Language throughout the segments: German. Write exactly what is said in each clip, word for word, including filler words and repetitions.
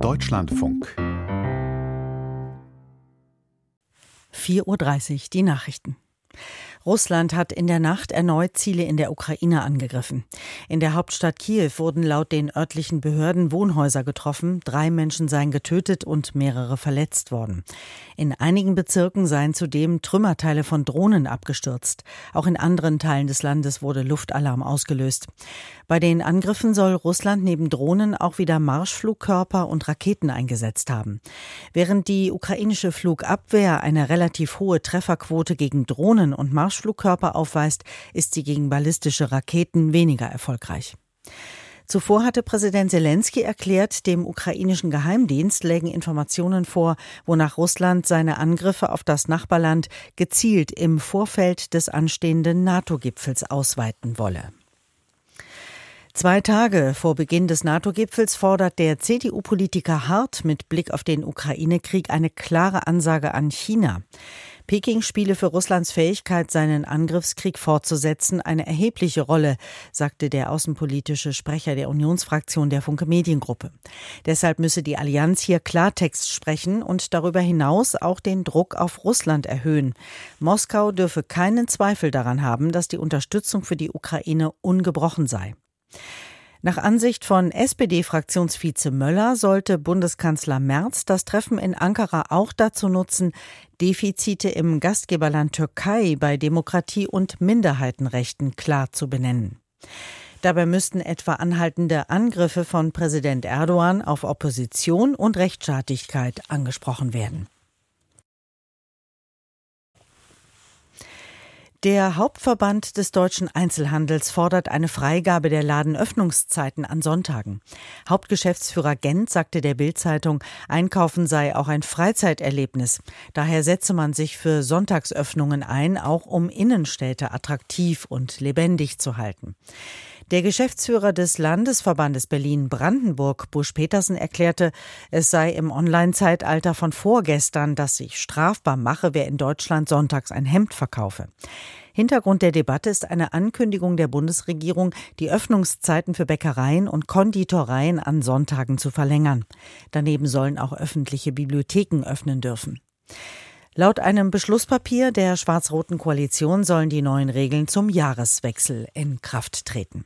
Deutschlandfunk. vier Uhr dreißig, die Nachrichten. Russland hat in der Nacht erneut Ziele in der Ukraine angegriffen. In der Hauptstadt Kiew wurden laut den örtlichen Behörden Wohnhäuser getroffen, drei Menschen seien getötet und mehrere verletzt worden. In einigen Bezirken seien zudem Trümmerteile von Drohnen abgestürzt. Auch in anderen Teilen des Landes wurde Luftalarm ausgelöst. Bei den Angriffen soll Russland neben Drohnen auch wieder Marschflugkörper und Raketen eingesetzt haben. Während die ukrainische Flugabwehr eine relativ hohe Trefferquote gegen Drohnen und Marschflugkörper aufweist, ist sie gegen ballistische Raketen weniger erfolgreich. Zuvor hatte Präsident Selenskyj erklärt, dem ukrainischen Geheimdienst lägen Informationen vor, wonach Russland seine Angriffe auf das Nachbarland gezielt im Vorfeld des anstehenden NATO-Gipfels ausweiten wolle. Zwei Tage vor Beginn des NATO-Gipfels fordert der C D U-Politiker Hart mit Blick auf den Ukraine-Krieg eine klare Ansage an China. Peking spiele für Russlands Fähigkeit, seinen Angriffskrieg fortzusetzen, eine erhebliche Rolle, sagte der außenpolitische Sprecher der Unionsfraktion der Funke Mediengruppe. Deshalb müsse die Allianz hier Klartext sprechen und darüber hinaus auch den Druck auf Russland erhöhen. Moskau dürfe keinen Zweifel daran haben, dass die Unterstützung für die Ukraine ungebrochen sei. Nach Ansicht von S P D-Fraktionsvize Möller sollte Bundeskanzler Merz das Treffen in Ankara auch dazu nutzen, Defizite im Gastgeberland Türkei bei Demokratie und Minderheitenrechten klar zu benennen. Dabei müssten etwa anhaltende Angriffe von Präsident Erdogan auf Opposition und Rechtsstaatlichkeit angesprochen werden. Der Hauptverband des deutschen Einzelhandels fordert eine Freigabe der Ladenöffnungszeiten an Sonntagen. Hauptgeschäftsführer Gent sagte der Bild-Zeitung, Einkaufen sei auch ein Freizeiterlebnis. Daher setze man sich für Sonntagsöffnungen ein, auch um Innenstädte attraktiv und lebendig zu halten. Der Geschäftsführer des Landesverbandes Berlin-Brandenburg, Busch Petersen, erklärte, es sei im Online-Zeitalter von vorgestern, dass sich strafbar mache, wer in Deutschland sonntags ein Hemd verkaufe. Hintergrund der Debatte ist eine Ankündigung der Bundesregierung, die Öffnungszeiten für Bäckereien und Konditoreien an Sonntagen zu verlängern. Daneben sollen auch öffentliche Bibliotheken öffnen dürfen. Laut einem Beschlusspapier der schwarz-roten Koalition sollen die neuen Regeln zum Jahreswechsel in Kraft treten.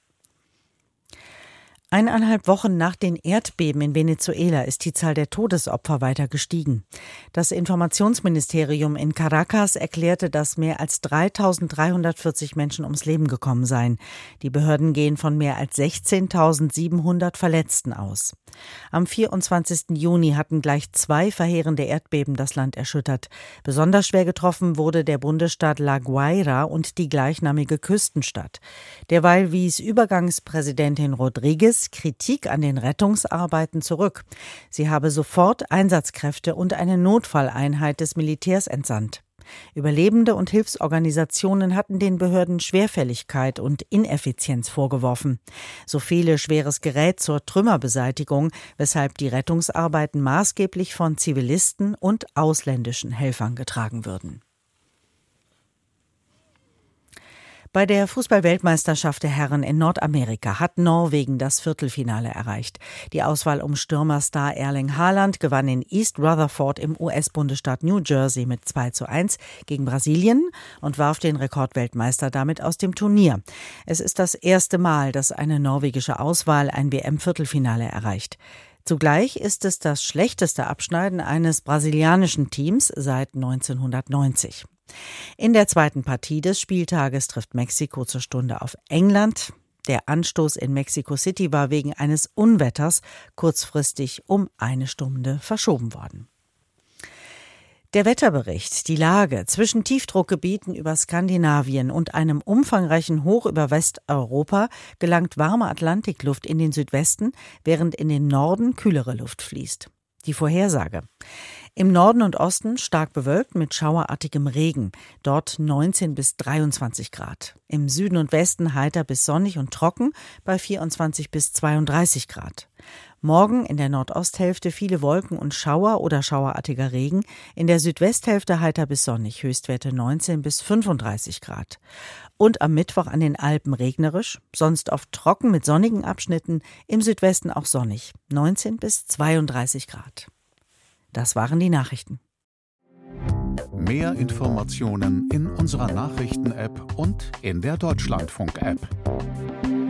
Eineinhalb Wochen nach den Erdbeben in Venezuela ist die Zahl der Todesopfer weiter gestiegen. Das Informationsministerium in Caracas erklärte, dass mehr als dreitausenddreihundertvierzig Menschen ums Leben gekommen seien. Die Behörden gehen von mehr als sechzehntausendsiebenhundert Verletzten aus. Am vierundzwanzigsten Juni hatten gleich zwei verheerende Erdbeben das Land erschüttert. Besonders schwer getroffen wurde der Bundesstaat La Guaira und die gleichnamige Küstenstadt. Derweil wies Übergangspräsidentin Rodriguez Kritik an den Rettungsarbeiten zurück. Sie habe sofort Einsatzkräfte und eine Notfalleinheit des Militärs entsandt. Überlebende und Hilfsorganisationen hatten den Behörden Schwerfälligkeit und Ineffizienz vorgeworfen. So fehle schweres Gerät zur Trümmerbeseitigung, weshalb die Rettungsarbeiten maßgeblich von Zivilisten und ausländischen Helfern getragen würden. Bei der Fußball-Weltmeisterschaft der Herren in Nordamerika hat Norwegen das Viertelfinale erreicht. Die Auswahl um Stürmerstar Erling Haaland gewann in East Rutherford im U S-Bundesstaat New Jersey mit zwei zu eins gegen Brasilien und warf den Rekordweltmeister damit aus dem Turnier. Es ist das erste Mal, dass eine norwegische Auswahl ein W M-Viertelfinale erreicht. Zugleich ist es das schlechteste Abschneiden eines brasilianischen Teams seit neunzehnhundertneunzig. In der zweiten Partie des Spieltages trifft Mexiko zur Stunde auf England. Der Anstoß in Mexico City war wegen eines Unwetters kurzfristig um eine Stunde verschoben worden. Der Wetterbericht, die Lage zwischen Tiefdruckgebieten über Skandinavien und einem umfangreichen Hoch über Westeuropa gelangt warme Atlantikluft in den Südwesten, während in den Norden kühlere Luft fließt. Die Vorhersage. Im Norden und Osten stark bewölkt mit schauerartigem Regen, dort neunzehn bis dreiundzwanzig Grad. Im Süden und Westen heiter bis sonnig und trocken bei vierundzwanzig bis zweiunddreißig Grad. Morgen in der Nordosthälfte viele Wolken und Schauer oder schauerartiger Regen, in der Südwesthälfte heiter bis sonnig, Höchstwerte neunzehn bis fünfunddreißig Grad. Und am Mittwoch an den Alpen regnerisch, sonst oft trocken mit sonnigen Abschnitten, im Südwesten auch sonnig, neunzehn bis zweiunddreißig Grad. Das waren die Nachrichten. Mehr Informationen in unserer Nachrichten-App und in der Deutschlandfunk-App.